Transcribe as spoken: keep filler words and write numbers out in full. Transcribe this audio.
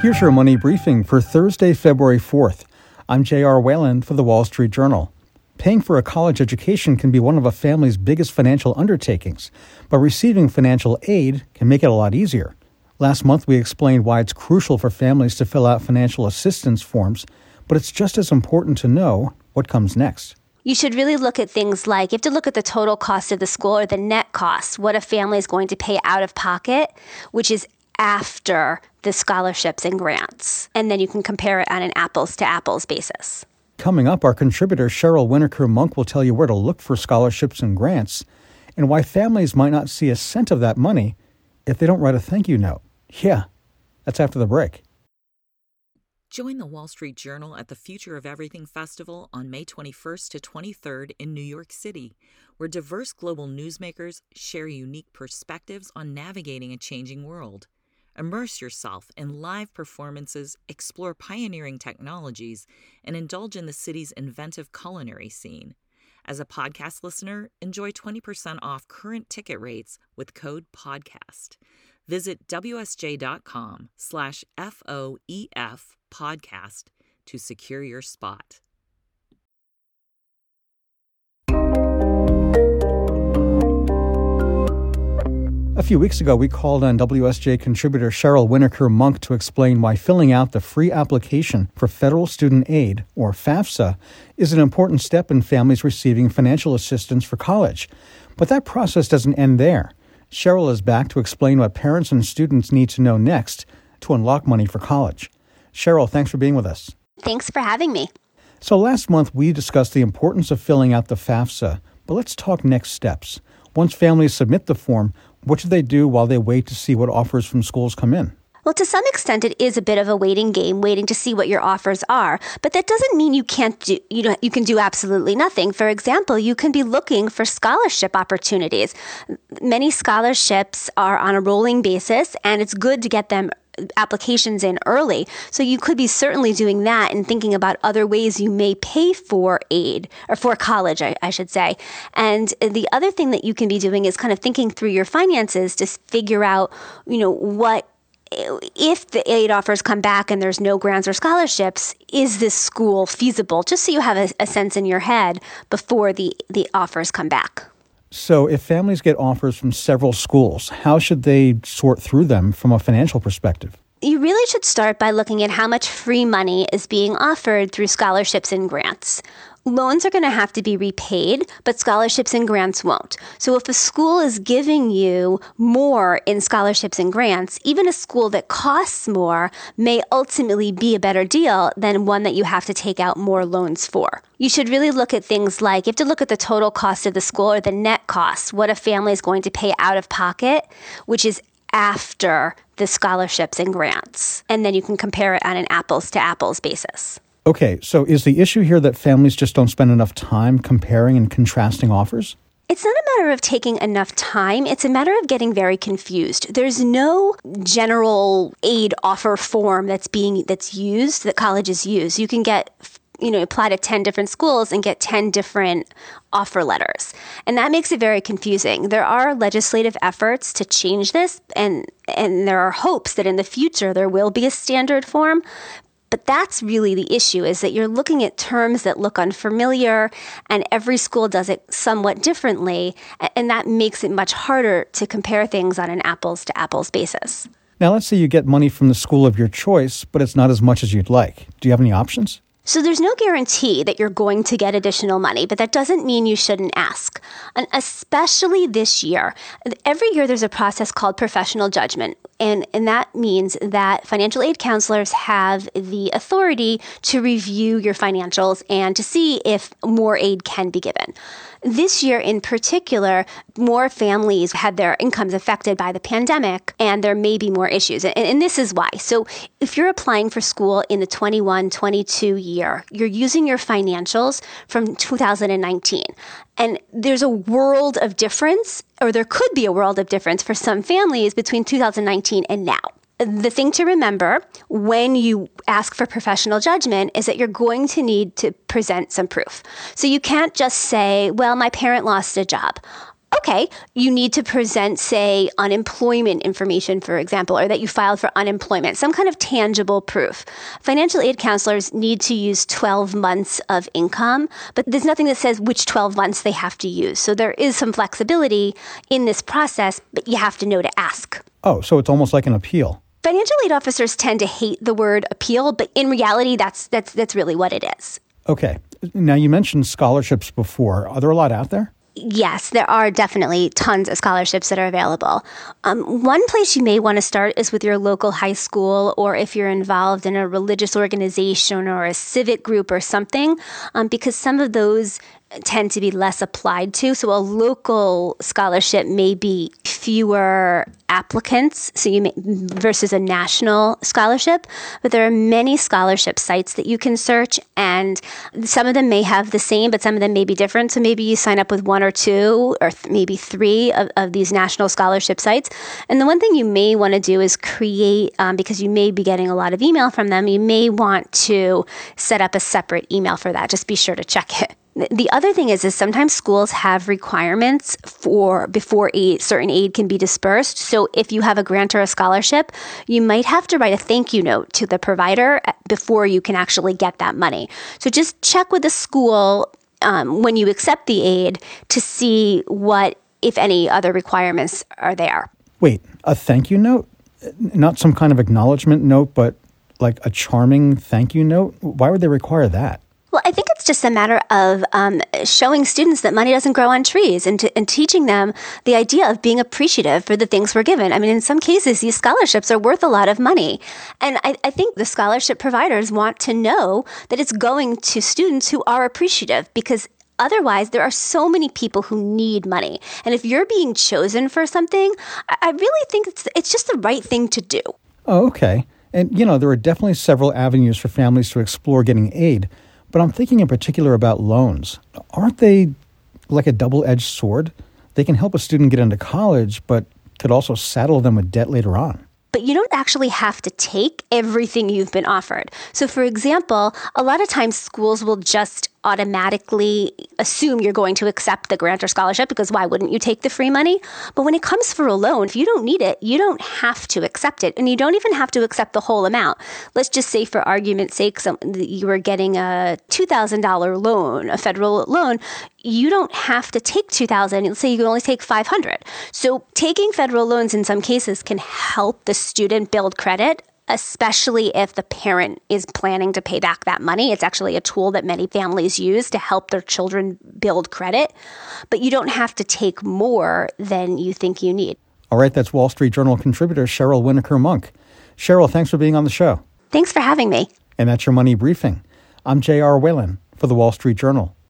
Here's your money briefing for Thursday, February fourth. I'm J R. Whalen for the Wall Street Journal. Paying for a college education can be one of a family's biggest financial undertakings, but receiving financial aid can make it a lot easier. Last month, we explained why it's crucial for families to fill out financial assistance forms, but it's just as important to know what comes next. You should really look at things like, you have to look at the total cost of the school or the net cost, what a family is going to pay out of pocket, which is after the scholarships and grants. And then you can compare it on an apples-to-apples basis. Coming up, our contributor Cheryl Winokur-Monk will tell you where to look for scholarships and grants and why families might not see a cent of that money if they don't write a thank you note. Yeah, that's after the break. Join the Wall Street Journal at the Future of Everything Festival on May twenty-first to twenty-third in New York City, where diverse global newsmakers share unique perspectives on navigating a changing world. Immerse yourself in live performances, explore pioneering technologies, and indulge in the city's inventive culinary scene. As a podcast listener, enjoy twenty percent off current ticket rates with code PODCAST. Visit wsj.com slash F-O-E-F podcast to secure your spot. A few weeks ago, we called on W S J contributor Cheryl Winokur-Monk to explain why filling out the free application for federal student aid, or FAFSA, is an important step in families receiving financial assistance for college. But that process doesn't end there. Cheryl is back to explain what parents and students need to know next to unlock money for college. Cheryl, thanks for being with us. Thanks for having me. So last month, we discussed the importance of filling out the FAFSA, but let's talk next steps. Once families submit the form, what should they do while they wait to see what offers from schools come in? Well, to some extent, it is a bit of a waiting game, waiting to see what your offers are. But that doesn't mean you can't do, you know, you can do absolutely nothing. For example, you can be looking for scholarship opportunities. Many scholarships are on a rolling basis, and it's good to get them applications in early. So you could be certainly doing that and thinking about other ways you may pay for aid, or for college, I, I should say. And the other thing that you can be doing is kind of thinking through your finances to figure out, you know, what, if the aid offers come back and there's no grants or scholarships, is this school feasible? Just so you have a, a sense in your head before the, the offers come back. So if families get offers from several schools, how should they sort through them from a financial perspective? You really should start by looking at how much free money is being offered through scholarships and grants. Loans are going to have to be repaid, but scholarships and grants won't. So if a school is giving you more in scholarships and grants, even a school that costs more may ultimately be a better deal than one that you have to take out more loans for. You should really look at things like, you have to look at the total cost of the school or the net cost, what a family is going to pay out of pocket, which is after the scholarships and grants. And then you can compare it on an apples-to-apples basis. Okay, so is the issue here that families just don't spend enough time comparing and contrasting offers? It's not a matter of taking enough time. It's a matter of getting very confused. There's no general aid offer form that's being that's used, that colleges use. You can get, you know, apply to ten different schools and get ten different offer letters. And that makes it very confusing. There are legislative efforts to change this, and and there are hopes that in the future there will be a standard form. But that's really the issue, is that you're looking at terms that look unfamiliar, and every school does it somewhat differently, and that makes it much harder to compare things on an apples-to-apples basis. Now, let's say you get money from the school of your choice, but it's not as much as you'd like. Do you have any options? So there's no guarantee that you're going to get additional money, but that doesn't mean you shouldn't ask. And especially this year, every year there's a process called professional judgment. And, and that means that financial aid counselors have the authority to review your financials and to see if more aid can be given. This year in particular, more families had their incomes affected by the pandemic, and there may be more issues. And, and this is why. So if you're applying for school in the twenty-one twenty-two year, you're using your financials from two thousand nineteen. And there's a world of difference, or there could be a world of difference for some families between two thousand nineteen and now. The thing to remember when you ask for professional judgment is that you're going to need to present some proof. So you can't just say, well, my parent lost a job. Okay, you need to present, say, unemployment information, for example, or that you filed for unemployment, some kind of tangible proof. Financial aid counselors need to use twelve months of income, but there's nothing that says which twelve months they have to use. So there is some flexibility in this process, but you have to know to ask. Oh, so it's almost like an appeal. Financial aid officers tend to hate the word appeal, but in reality, that's that's that's really what it is. Okay. Now, you mentioned scholarships before. Are there a lot out there? Yes, there are definitely tons of scholarships that are available. Um, one place you may want to start is with your local high school, or if you're involved in a religious organization or a civic group or something, um, because some of those tend to be less applied to. So a local scholarship may be fewer applicants, so you may, versus a national scholarship. But there are many scholarship sites that you can search, and some of them may have the same, but some of them may be different. So maybe you sign up with one or two or th- maybe three of, of these national scholarship sites. And the one thing you may want to do is create, um, because you may be getting a lot of email from them, you may want to set up a separate email for that. Just be sure to check it. The other thing is, is sometimes schools have requirements for before aid, certain aid can be dispersed. So if you have a grant or a scholarship, you might have to write a thank you note to the provider before you can actually get that money. So just check with the school um, when you accept the aid to see what, if any, other requirements are there. Wait, a thank you note? Not some kind of acknowledgement note, but like a charming thank you note? Why would they require that? Well, I think it's just a matter of um, showing students that money doesn't grow on trees and, to, and teaching them the idea of being appreciative for the things we're given. I mean, in some cases, these scholarships are worth a lot of money. And I, I think the scholarship providers want to know that it's going to students who are appreciative, because otherwise, there are so many people who need money. And if you're being chosen for something, I, I really think it's, it's just the right thing to do. Oh, okay. And, you know, there are definitely several avenues for families to explore getting aid. But I'm thinking in particular about loans. Aren't they like a double-edged sword? They can help a student get into college, but could also saddle them with debt later on. But you don't actually have to take everything you've been offered. So, for example, a lot of times schools will just automatically assume you're going to accept the grant or scholarship, because why wouldn't you take the free money? But when it comes for a loan, if you don't need it, you don't have to accept it. And you don't even have to accept the whole amount. Let's just say, for argument's sake, some, you were getting a two thousand dollars loan, a federal loan. You don't have to take two thousand dollars. Let's say you can only take five hundred dollars. So taking federal loans in some cases can help the student build credit, especially if the parent is planning to pay back that money. It's actually a tool that many families use to help their children build credit. But you don't have to take more than you think you need. All right, that's Wall Street Journal contributor Cheryl Winokur Monk. Cheryl, thanks for being on the show. Thanks for having me. And that's your Money Briefing. I'm J R. Whalen for the Wall Street Journal.